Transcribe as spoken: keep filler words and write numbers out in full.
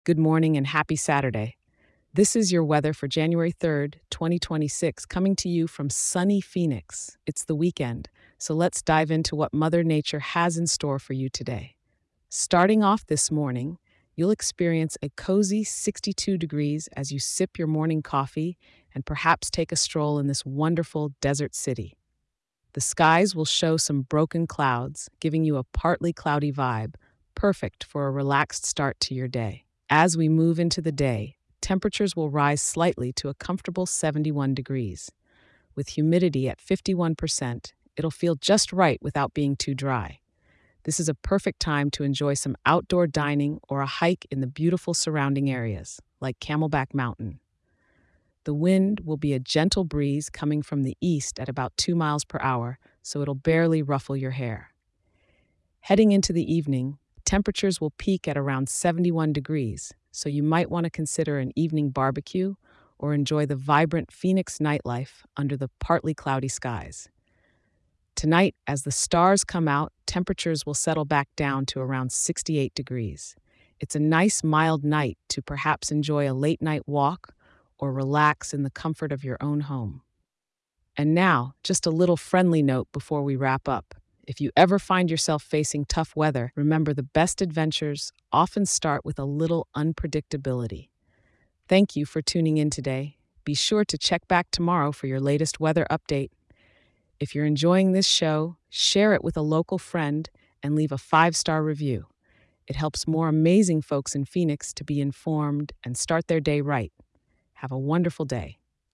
Good morning and happy Saturday. This is your weather for January third, twenty twenty-six, coming to you from sunny Phoenix. It's the weekend, so let's dive into what Mother Nature has in store for you today. Starting off this morning, you'll experience a cozy sixty-two degrees as you sip your morning coffee and perhaps take a stroll in this wonderful desert city. The skies will show some broken clouds, giving you a partly cloudy vibe, perfect for a relaxed start to your day. As we move into the day, temperatures will rise slightly to a comfortable seventy-one degrees. With humidity at fifty-one percent, it'll feel just right without being too dry. This is a perfect time to enjoy some outdoor dining or a hike in the beautiful surrounding areas, like Camelback Mountain. The wind will be a gentle breeze coming from the east at about two miles per hour, so it'll barely ruffle your hair. Heading into the evening, temperatures will peak at around seventy-one degrees, so you might want to consider an evening barbecue or enjoy the vibrant Phoenix nightlife under the partly cloudy skies. Tonight, as the stars come out, temperatures will settle back down to around sixty-eight degrees. It's a nice, mild night to perhaps enjoy a late night walk or relax in the comfort of your own home. And now, just a little friendly note before we wrap up. If you ever find yourself facing tough weather, remember the best adventures often start with a little unpredictability. Thank you for tuning in today. Be sure to check back tomorrow for your latest weather update. If you're enjoying this show, share it with a local friend and leave a five star review. It helps more amazing folks in Phoenix to be informed and start their day right. Have a wonderful day.